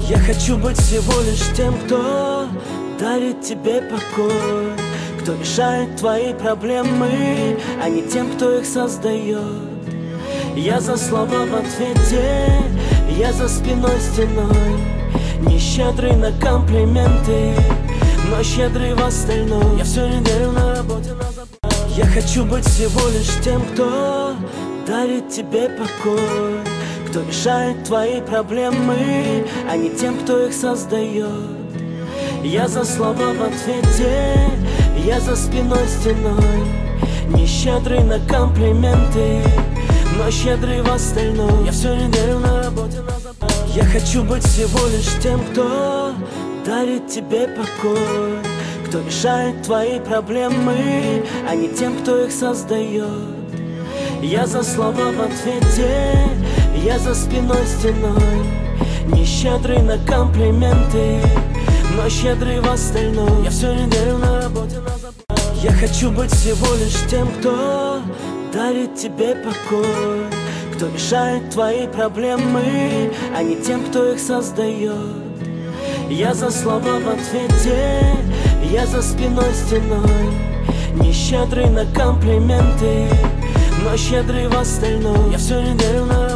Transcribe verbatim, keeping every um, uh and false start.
Я хочу быть всего лишь тем, кто дарит тебе покой, кто решает твои проблемы, а не тем, кто их создает. Я за слова в ответе, я за спиной стеной, не щедрый на комплименты, но щедрый в остальном. Я всю неделю на работе на заправке. Я хочу быть всего лишь тем, кто дарит тебе покой, кто решает твои проблемы, а не тем, кто их создает. Я за слова в ответе, я за спиной стеной, не щедрый на комплименты, но щедрый в остальном. Я всю неделю на работе на заправке. Я хочу быть всего лишь тем, кто дарит тебе покой, кто решает твои проблемы, а не тем, кто их создает. Я за слова в ответе, я за спиной стеной, не щедрый на комплименты, но щедрый в остальном. Я всю неделю на работе на заправке. Я хочу быть всего лишь тем, кто дарит тебе покой, кто решает твои проблемы, а не тем, кто их создает. Я за слова в ответе, я за спиной стеной, не щедрый на комплименты, но щедрый в остальном. Я всю неделю на